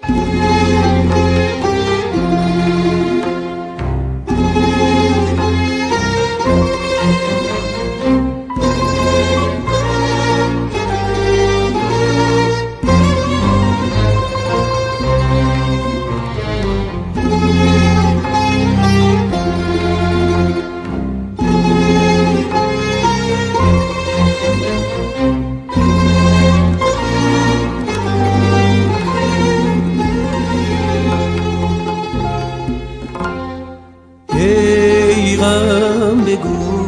ای غم بگو،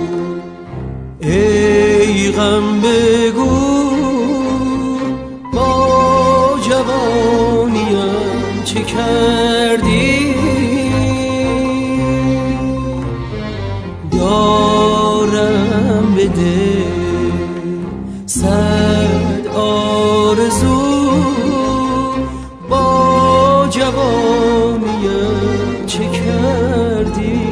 ای غم بگو، با جوانیم چه کردی؟ دارم به دل صد آرزو، با جوانیم چه کردی؟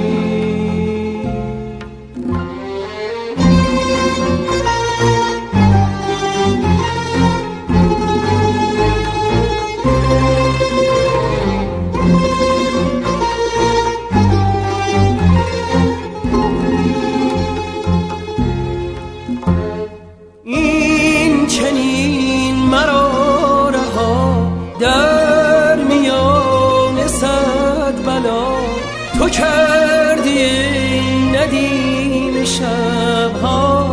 این چنین مرا رها در میان صد بلا تو کردی ای ندیم شبها.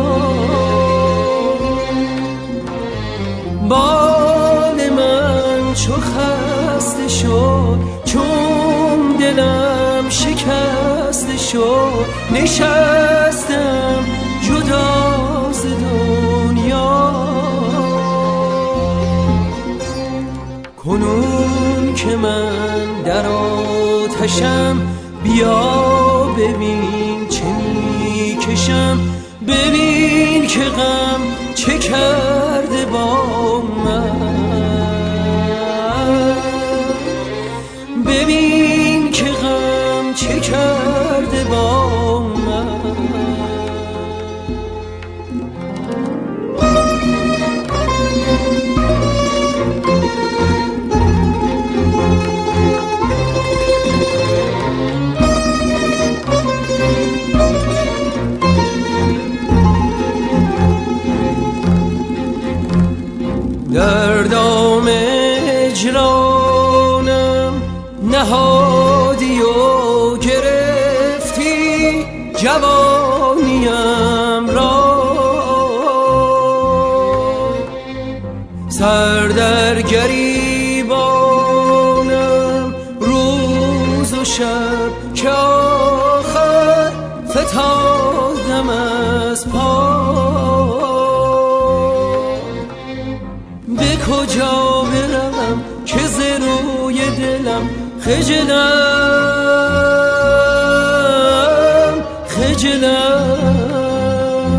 بال من چو خسته شد، چون دلم شکسته شد، نشستم جدا ز دنیا. کنون که من در آتشم، بیا ببین چه میکشم، ببین که غم چه کرده با من، ببین که غم چه کرده با من. در دام هجرانم نهادی و گرفتی جوانیم را، سر در گریبانم روز و شب، که آخر فتادم از پا. به کجا برم که ز روی دلم خجلم، خجلم،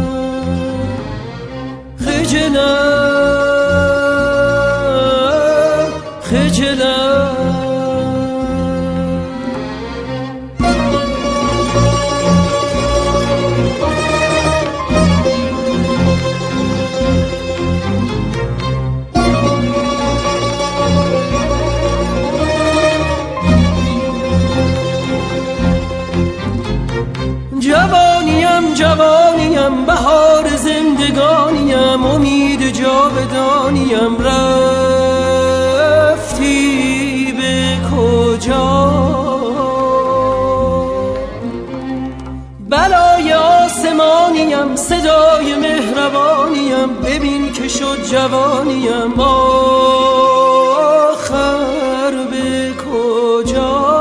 خجلم، خجلم. جوانیم جوانیم بهار زندگانیم، امید جاودانیم، رفتی به کجا؟ بلای آسمانیم، صدای مهربانیم، ببین که شد جوانیم، آخر به کجا؟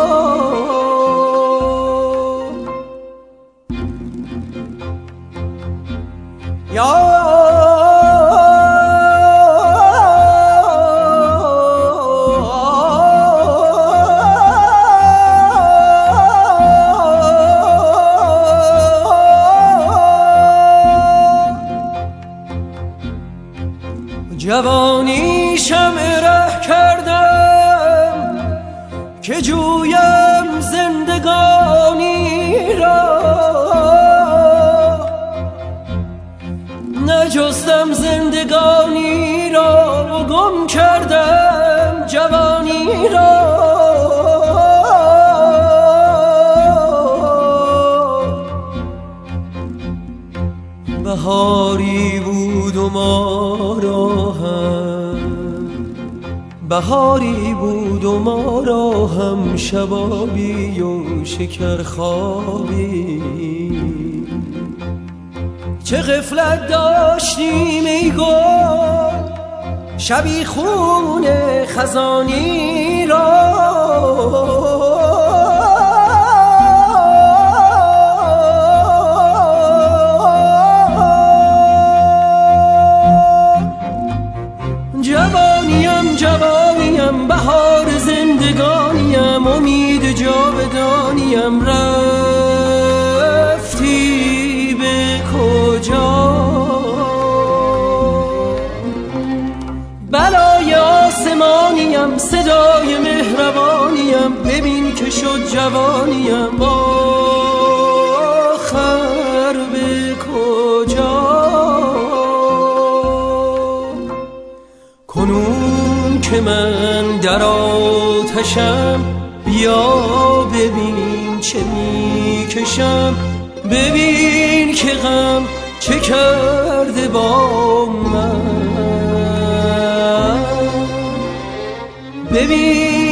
جوانی شمع ره کردم که جویم زندگانی را، نجستم زندگانی را و گم کردم را بهاری بود و ما را هم بهاری بود و ما را هم شبابی و شکرخوابی چه غفلت داشتیم ای گل شبی خون خزانی را جوانیم بهار زندگانیم امید جاودانیم رفتی به کجا بلای آسمانیم صدای مهربانیم ببین که شد جوانیم آخر به کجا کنون که من در آتشم بیا ببین چه میکشم ببین که غم چه کرده با من ببین